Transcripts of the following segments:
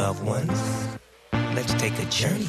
loved ones. Let's take a journey.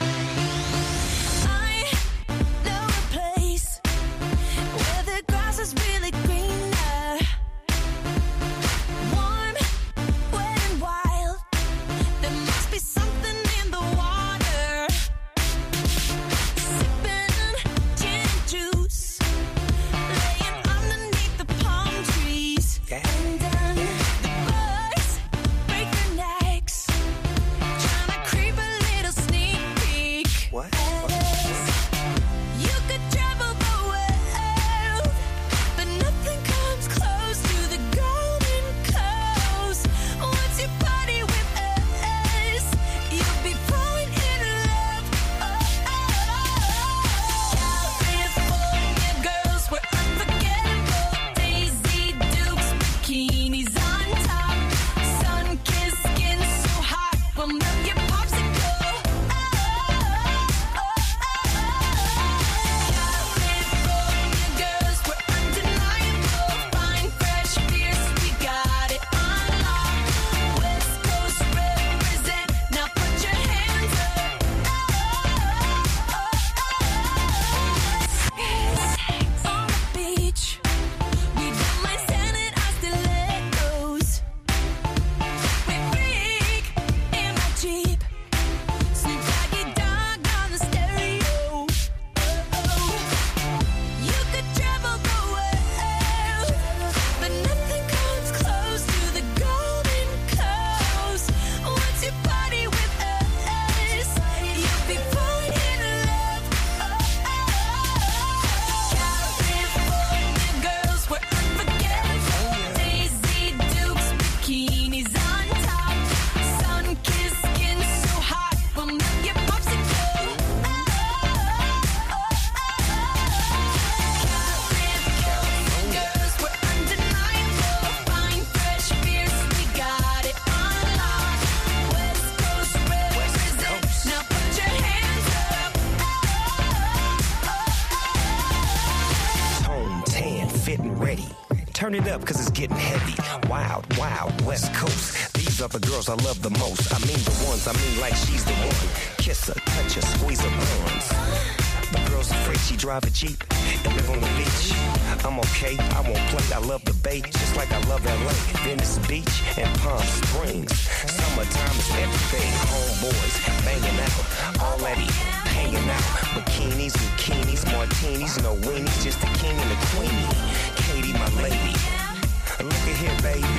Turn it up, cause it's getting heavy. Wild, wild, West Coast. These are the girls I love the most. I mean the ones, I mean like she's the one. Kiss her, touch her, squeeze her buns. The girl's afraid she drive a Jeep and live on the beach. I'm okay, I won't play, I love the bay, just like I love LA, Venice Beach, and Palm Springs. Summertime is everything, homeboys banging out, already hanging out. Bikinis, bikinis, martinis, no weenies, just the king and the queenie. Katie, my lady, look at here, baby.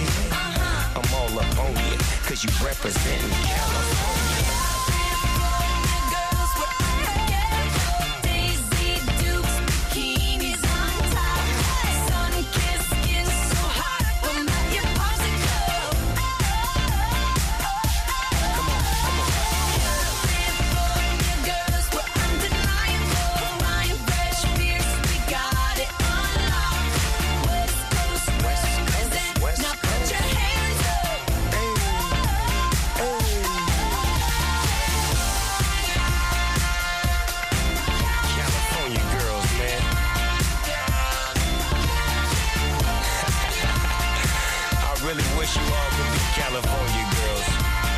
I'm all up on you, cause you representing California. California girls.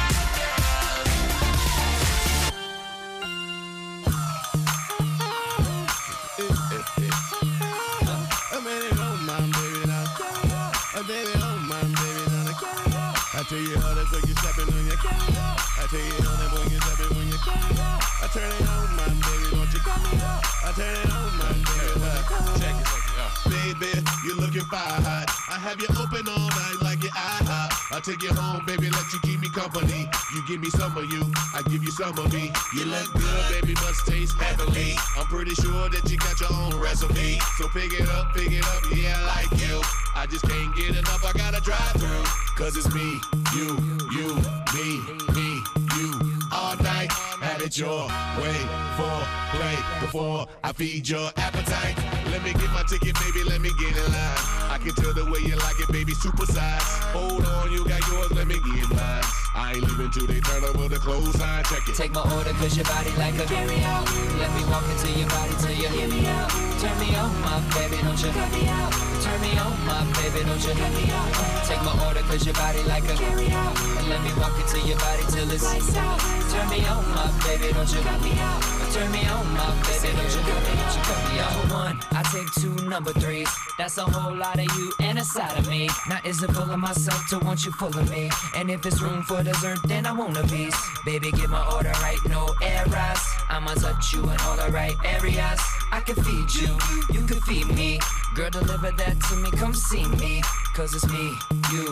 I tell you how that's when you stepping on your cat. I tell you how that when you stepping on your cat. I turn it on, my baby, don't you cut me up. I turn it on, my baby. Check it. Baby, you looking fire hot. I have you open all night like your IHOP. I'll take you home, baby, let you keep me company. You give me some of you, I give you some of me. You look good, baby, must taste heavenly. I'm pretty sure that you got your own recipe. So pick it up, yeah, I like you. I just can't get enough, I gotta drive through. Cause it's me, you, me, you. All night, had it your way for play before I feed your appetite. Let me get my ticket, baby, let me get in line. I can tell the way you like it, baby, super size. Hold on, you got yours, let me get mine. I ain't leaving till they turn over the clothes, I check it. Take my order cause your body like a carry-out. Let me walk into your body till you hear me out. Turn me on, my baby, don't you cut me out. Turn me on, my baby, don't you cut me out. Take my order cause your body like a carry-out. And let me walk into your body till it's lights out. Turn me on, my baby, don't you cut me out. Turn me on, my baby, don't you cut me out. Number one, I take two number threes. That's a whole lot of you and a side of me. Now is it full of myself to want you full of me? And if it's room for dessert, then I want a piece. Baby, get my order right, no errors. I'ma touch you in all the right areas. I can feed you, you can feed me. Girl, deliver that to me, come see me. Cause it's me, you,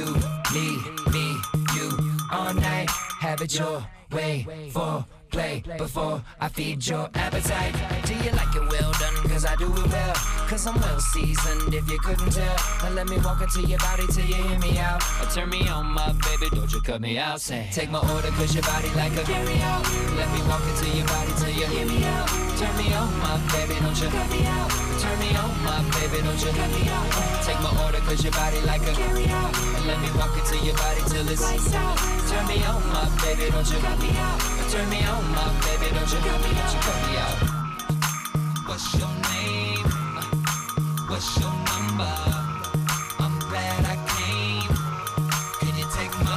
me, you. All night, have it your way for play before I feed your appetite. Do you like it well done? Cause I do it well. Cause I'm well seasoned if you couldn't tell. Now let me walk into your body till you hear me out. Or turn me on, my baby, don't you cut me out. Say, take my order cause your body like a carry-out. Let me walk into your body till you hear me out. Turn me on, my baby, don't you cut me out. Turn me on, my baby, don't you cut me out. Take my order cause your body like a carry-out. And let me walk into your body till it's lights out. Turn me on, my baby, don't you cut me out. Turn me on, my baby, don't you cut me out. What's your name? What's your number? I'm glad I came. Can you take my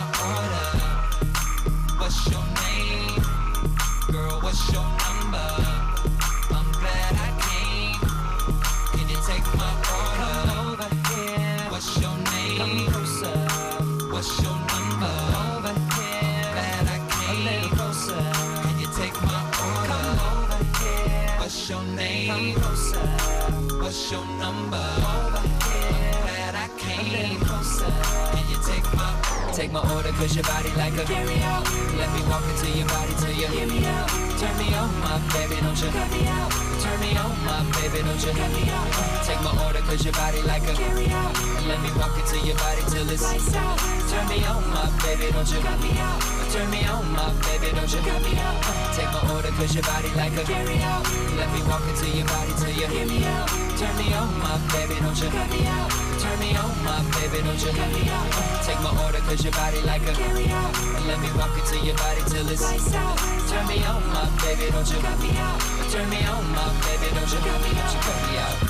order? What's your name? Girl, what's your number? I'm glad I came. Can you take my order? Come over here. What's your name? Come closer. What's your number? Over here. Glad I came. A little closer. Can you take my order? Come over here. What's your name? Come closer. What's your number? Over here. Glad I came. A little closer. Can you take my order? Take my order cause your body like a carry-out. Let me walk into your body till you hear me out. Turn me on, my baby, don't you cut me out. Turn me on, my baby, don't you cut me out. Take my order cause your body like a carry-out. And let me walk into your body till it's lights out. Turn me on, my baby, don't you cut me out. Turn me on, my baby, don't you cut me out. Take my order cause your body like a carry-out. Let me walk into your body till you hear me out. Turn me on, my baby, don't you cut me out. Turn me on, my baby, don't you cut me out. Take my order cause your body like a carry-out. And let me walk into your body till it's lights out. Turn me on, my baby, don't you cut me out. Turn me on, my baby, don't you cut me out.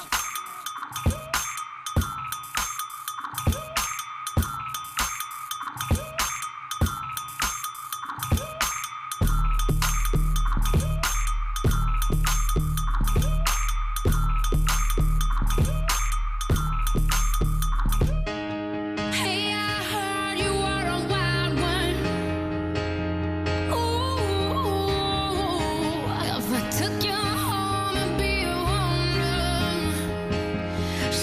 Took you home and be a woman.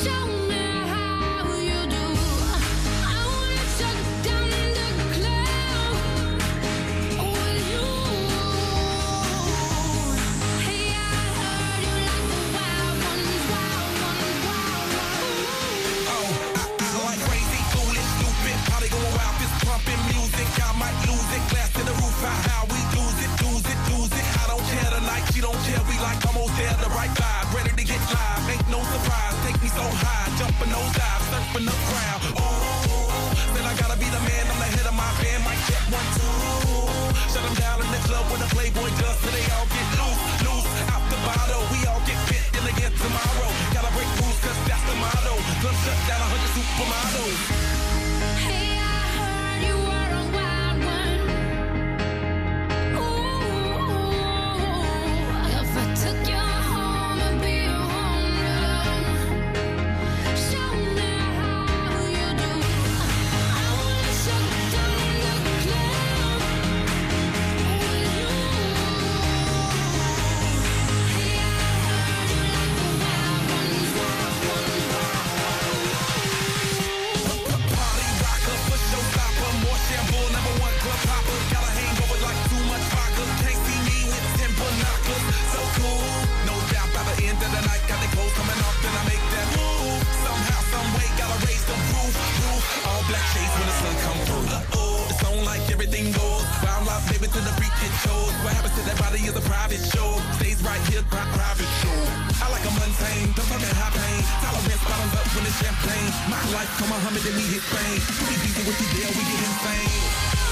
life, come Muhammad, then we hit fame. We be with you there, we get insane.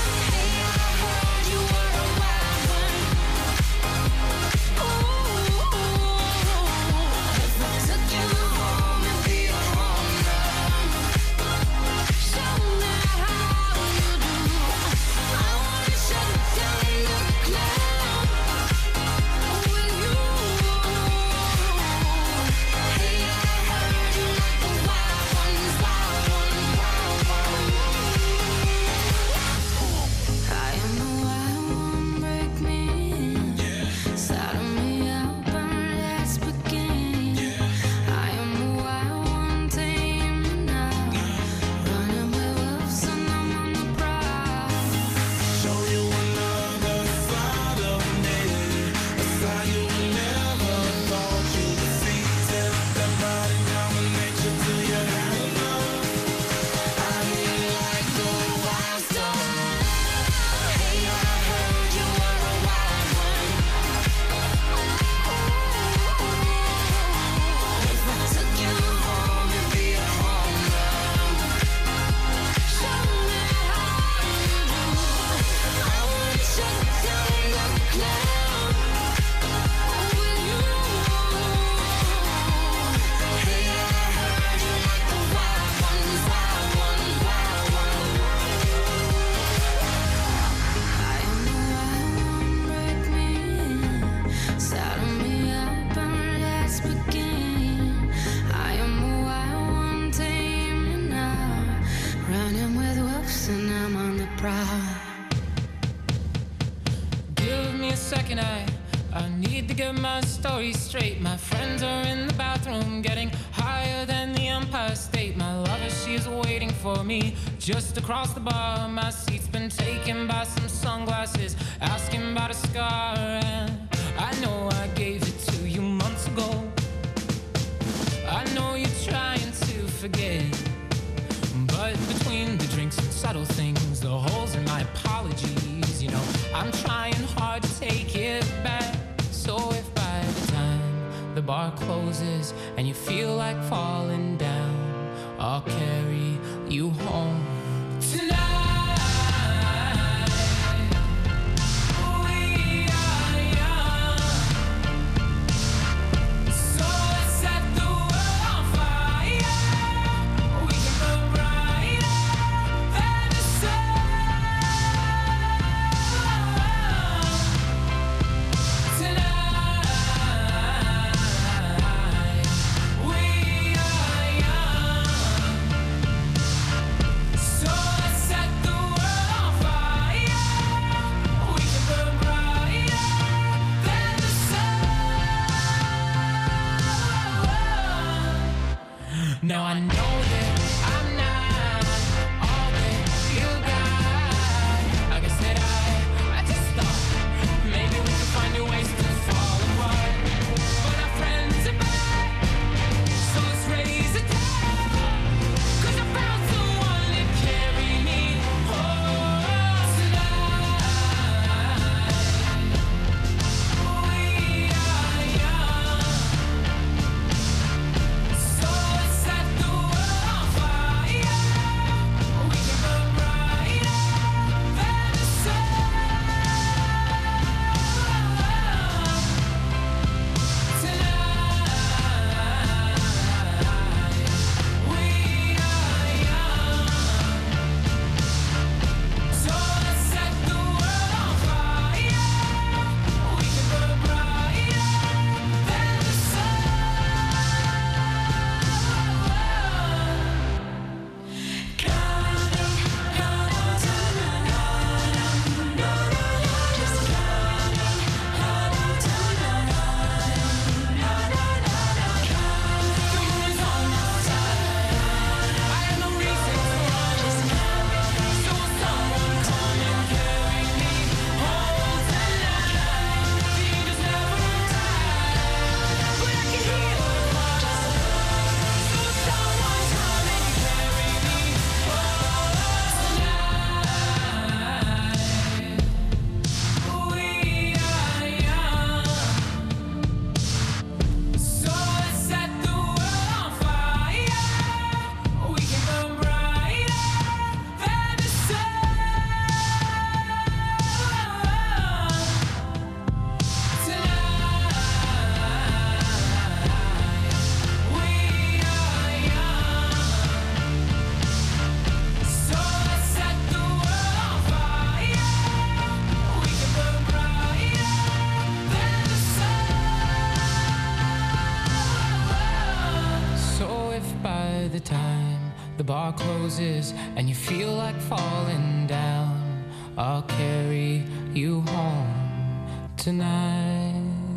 Straight. My friends are in the bathroom getting higher than the Empire State. My lover, she is waiting for me just across the bar. My seat's been taken by some sunglasses, asking about a scar. And I know I gave it to you months ago. I know you're trying to forget, but between the drinks and subtle things, the holes in my apologies, you know, I'm trying hard to take it back. So if by the time the bar closes and you feel like falling down, I'll carry you home tonight. So bar closes and you feel like falling down, I'll carry you home tonight.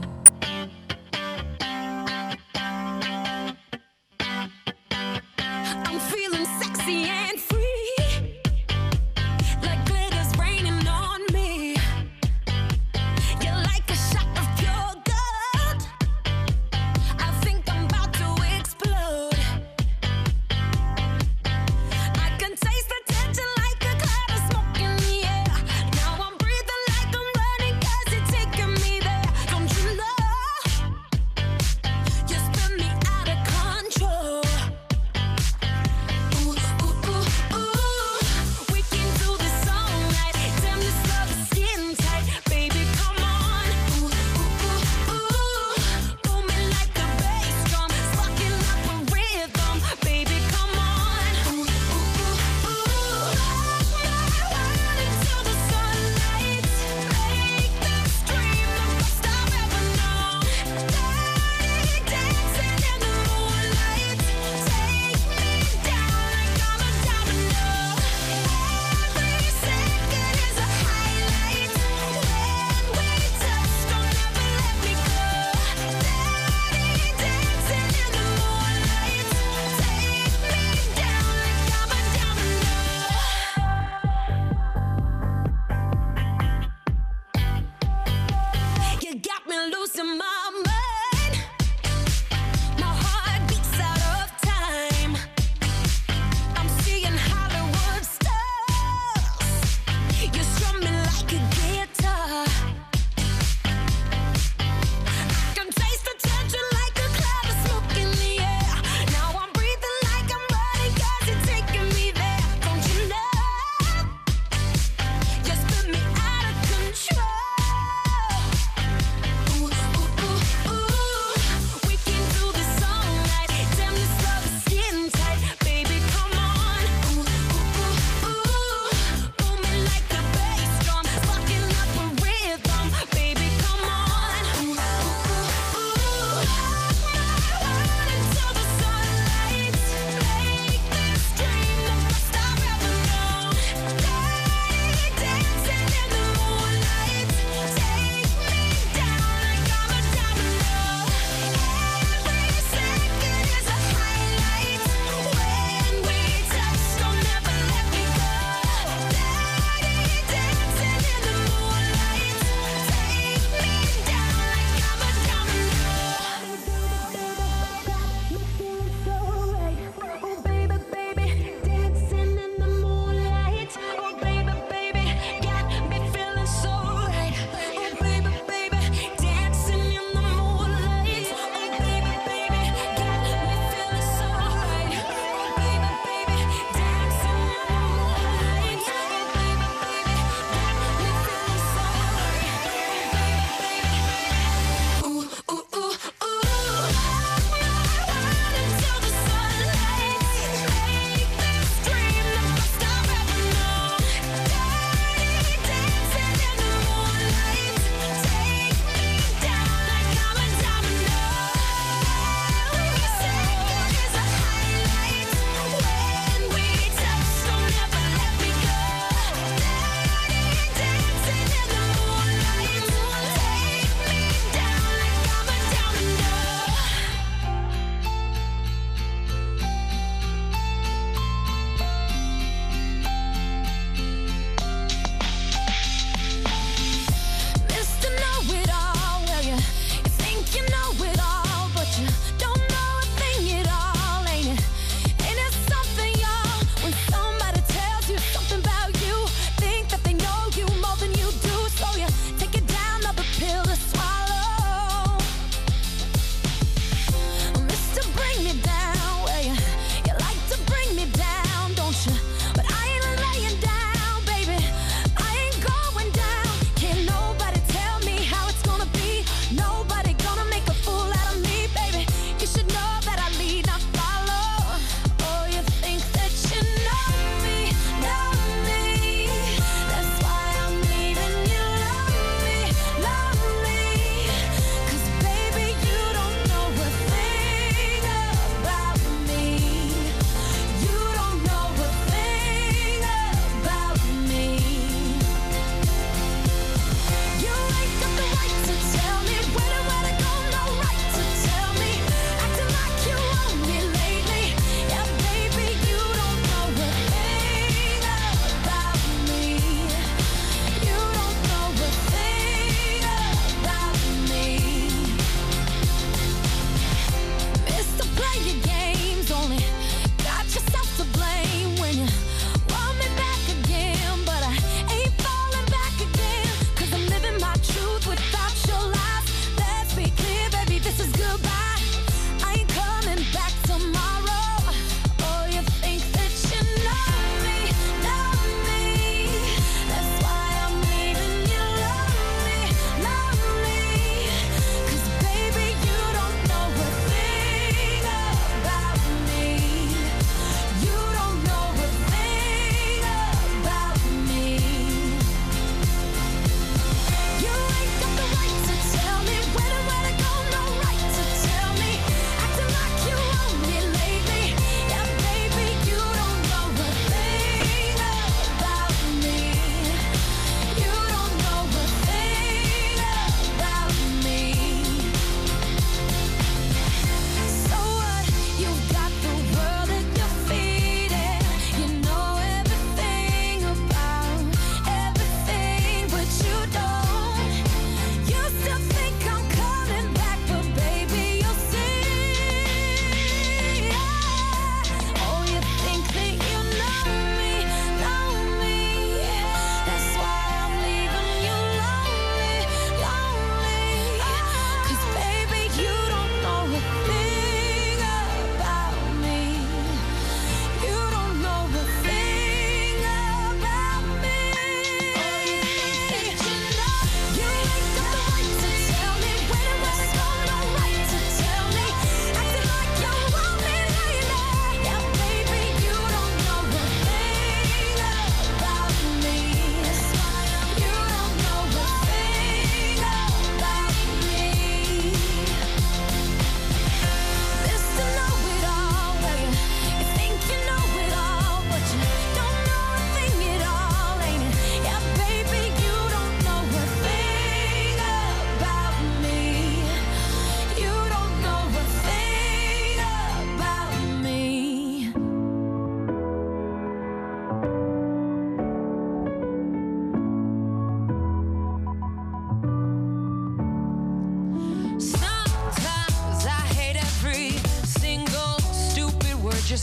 I'm feeling sexy and free, like glitter's raining on me. You're like a shot of pure gold. I think I'm about to explode. I can taste the tension like a cloud of smoke in the air. Now I'm breathing like I'm running 'cause you're taking me there.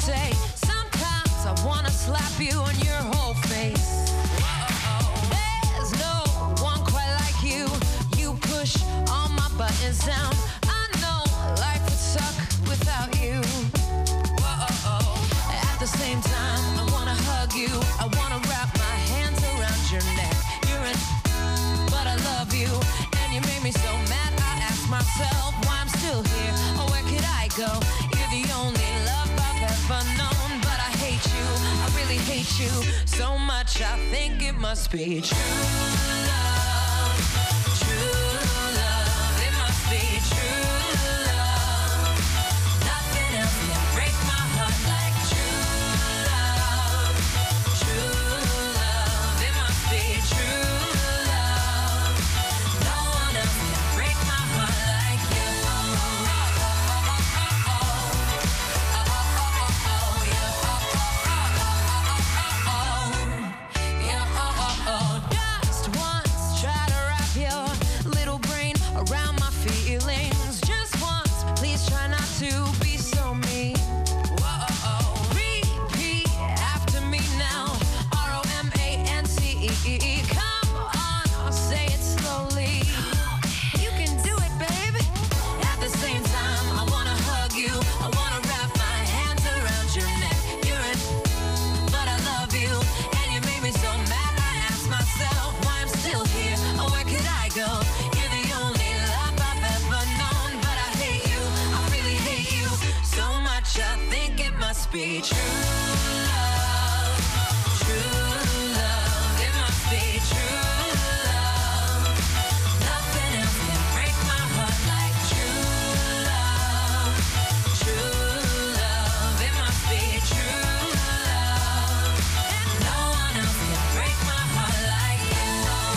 say. Sometimes I wanna slap you on your whole face. There's no one quite like you. You push all my buttons down. I know life would suck without you. At the same time, I wanna hug you. I wanna wrap my hands around your neck. You're in, but I love you. And you made me so mad, I ask myself why I'm still here. Or where could I go? You're the only love I've ever known. But I hate you, I really hate you so much, I think it must be true love. True love, it must be true love. Nothing else can break my heart like true love. True love, it must be true love. No one else can break my heart like you. Just once, try to wrap your little brain around my feelings. Just once, please try not to be so mean. Repeat after me now. ROMANCE. Come on, I'll say it slowly. You can do it, baby. At the same time, I wanna hug you. I wanna wrap my hands around your neck. You're in, but I love you. And you made me so mad, I ask myself why I'm still here. Or where could I go? You're the only love I've ever known. But I hate you, I really hate you so much, I think it must be true love. True love, it must be true love. Nothing else can break my heart like true love. True love, it must be true love. And no one else can break my heart like you.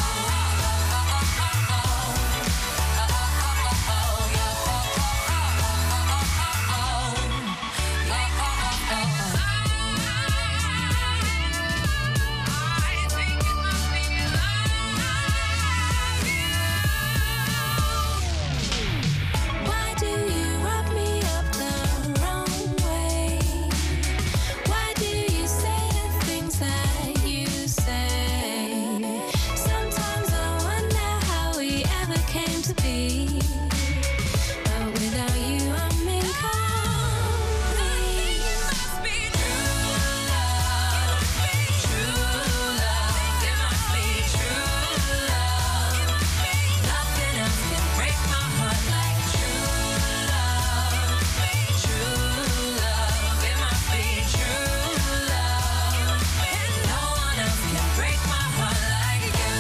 Why do you rub me up the wrong way? Why do you say the things that you say? Sometimes I wonder how we ever came to be. But without you, I'm incomplete. It must be true love. True love. It must be true love. Nothing else can break my heart like true love. True love. It must be true love. And no one else can break my heart like you.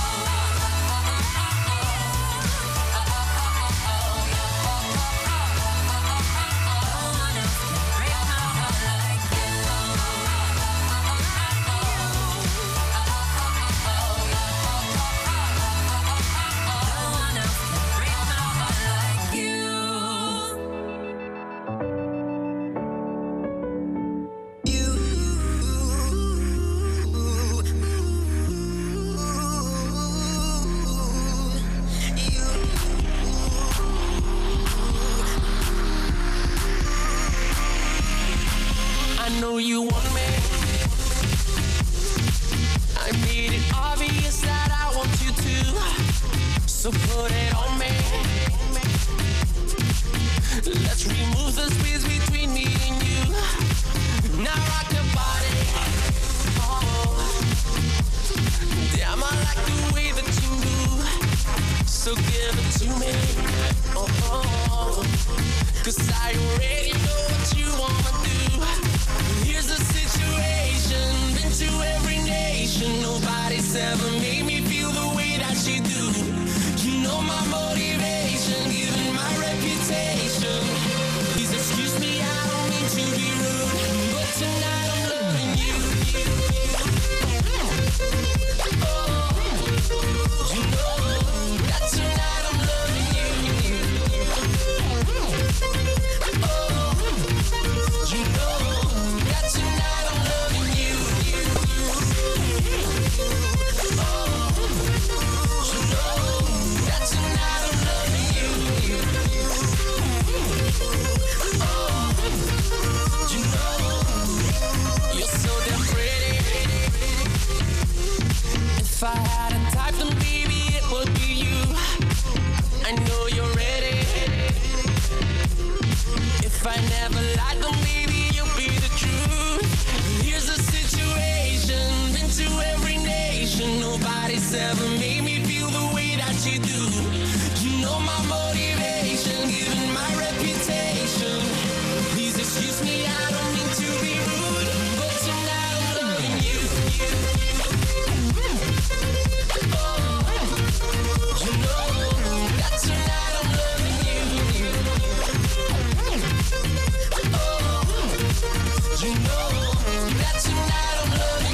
I know you want me. I made it obvious that I want you to. So put it on me. Let's remove the space between me and you. Now rock your body. Oh, damn, I like the way that you move. So give it to me. Oh, 'cause I already know what you wanna do. Here's the situation, been to every nation. Nobody's ever made me feel the way that you do. You know my motivation, given my reputation. Please excuse me, I don't mean to be rude, but tonight I'm loving you. Oh, you know that tonight I'm loving you. Oh, you know that tonight I'm loving you. Oh, ever made me feel the way that you do. You know my motivation, even my reputation. Please excuse me, I don't mean to be rude, but tonight I'm loving you. Oh, you know that tonight I'm loving you. Oh, you know that tonight I'm loving you.